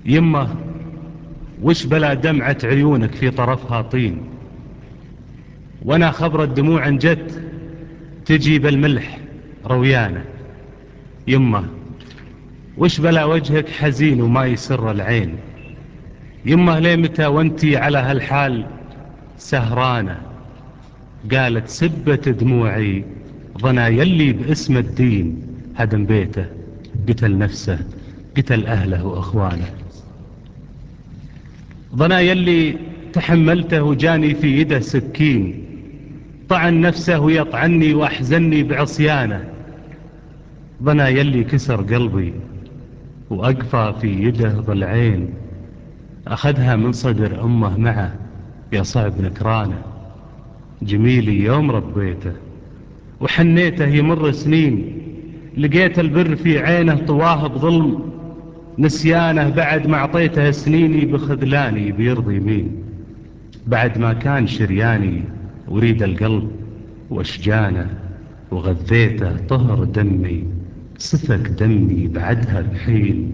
يمه وش بلا دمعة عيونك في طرفها طين، وانا خبر الدموع ان جت تجي بالملح رويانه. يمه وش بلا وجهك حزين وما يسر العين، يمه ليه متى وانتي على هالحال سهرانه. قالت سبت دموعي ظنا يلي باسم الدين هدم بيته، قتل نفسه قتل اهله واخوانه. ظنا يلي تحملته وجاني في يده سكين، طعن نفسه ويطعني واحزني بعصيانه. ظنا يلي كسر قلبي واقفى في يده ضلعين، اخذها من صدر امه معه يا صعب نكرانه. جميلي يوم ربيته وحنيته يمر سنين، لقيت البر في عينه طواه بظلم نسيانه. بعد ما اعطيته سنيني بخذلاني بيرضي مين، بعد ما كان شرياني وريد القلب واشجانه. وغذيته طهر دمي سفك دمي بعدها بحين،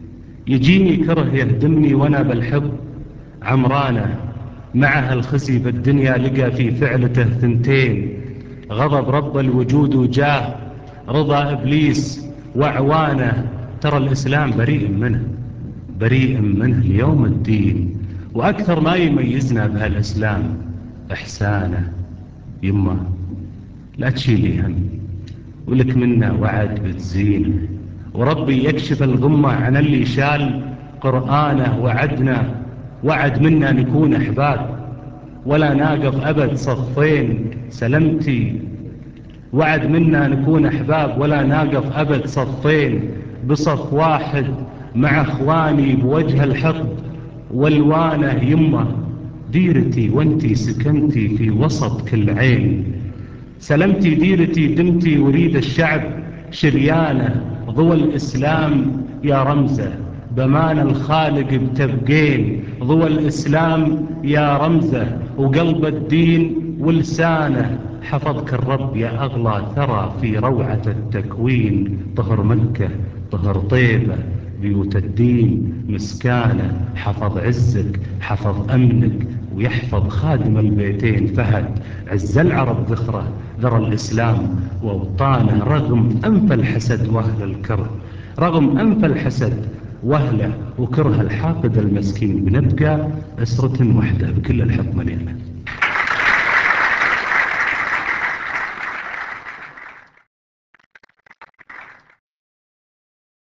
يجيني كره يهدمني وانا بالحب عمرانه. معها الخزي بالدنيا لقى في فعلته ثنتين، غضب رب الوجود وجاه رضا ابليس واعوانه. ترى الاسلام بريء منه بريء منه ليوم الدين، واكثر ما يميزنا بهالاسلام احسانه. يمه لا تشيلي هم ولك منا وعد بتزين، وربي يكشف الغمة عن اللي شال قرآنه. وعدنا وعد منا نكون احباب ولا ناقض ابد صفين سلمتي. وعد منا نكون احباب ولا ناقض ابد صفين، بصف واحد مع اخواني بوجه الحقد والوانه. يمه ديرتي وانتي سكنتي في وسط كل عين، سلمتي ديرتي دمتي وريد الشعب شريانه. ضوى الاسلام يا رمزه بمان الخالق بتبقين، ضوى الاسلام يا رمزه وقلب الدين ولسانه. حفظك الرب يا اغلى ثرى في روعه التكوين، طهر مكه طهر طيبه بيوت الدين مسكانه. حفظ عزك حفظ امنك ويحفظ خادم البيتين. فهد عز العرب ذخره ذرى الاسلام واوطانه، رغم انف الحسد واهل الكره، رغم انف الحسد واهله وكره الحاقد المسكين. بنبقى اسره وحده بكل الحكمه لله.